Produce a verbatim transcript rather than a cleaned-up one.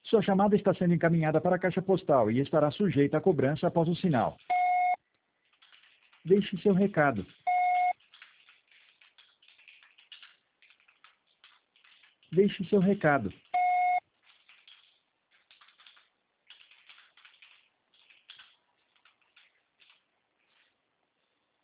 Sua chamada está sendo encaminhada para a caixa postal e estará sujeita a cobrança após o sinal. Deixe seu recado. Deixe seu recado.